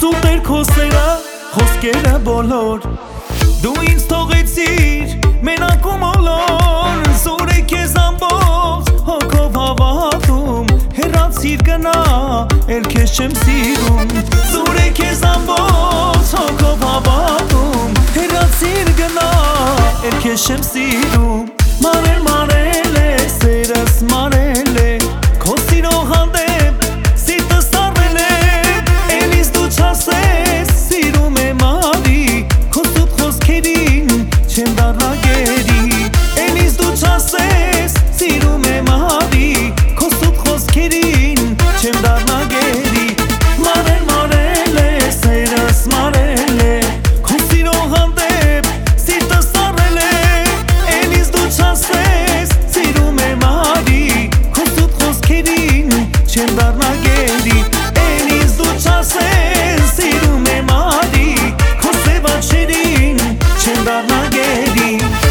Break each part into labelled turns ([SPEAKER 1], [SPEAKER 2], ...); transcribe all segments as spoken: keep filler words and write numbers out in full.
[SPEAKER 1] Սուտեր քո սերը, խոսքերը բոլոր Դու ինձ թողեցիր, մենակ ու մոլոր Զոր է քեզ ամբողջ, հոգով հավատում Հեռացիր գնա, էլ քեզ չեմ սիրում Զոր է քեզ ամբողջ, հոգով հավատում Հեռացիր գնա, էլ քեզ չեմ սիրում Մարել մարել է, սերս մարել է Քո սիրո հանդեպ, սիրտս տարվել է Էլիս դու չասես, սիրում եմ արի Քո սուտ խոսքերին, չեմ դառնա գերի Էլիս դու չասես, սիրում եմ արի Քո սուտ խոսքերին, չեմ դառնա գերի Մարել մարել է, սերս մարել է Քո սիրո հանդեպ, սիրտս տարվել է Էլիս դու չասես, սիրում եմ արի Քո սուտ խոսքերին, չեմ դառնա գերի Էլիս դու չասես, սիրում եմ արի Քո սև աչքերին, չեմ դառնա գերի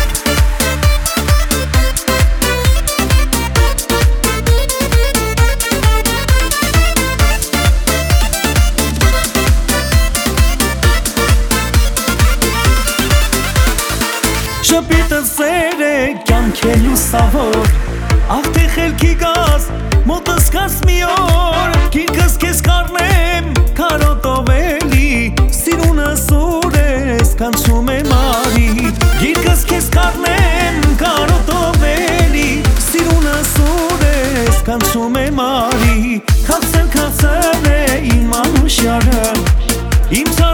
[SPEAKER 1] Շպիտը սեր է, կյանք է լուսավոր Աղթի խելքի գազ, մոտս կաց մի օր Գիրկս կեզ կարնեմ, կարոտով էլի Սիրունս ուր ես, կանչում եմ արի Գիրկս կեզ կարնեմ, կարոտով էլի Սիրունս ուր ես, կանչում եմ արի Քացել, քացել է իմ անուշյարը Իմ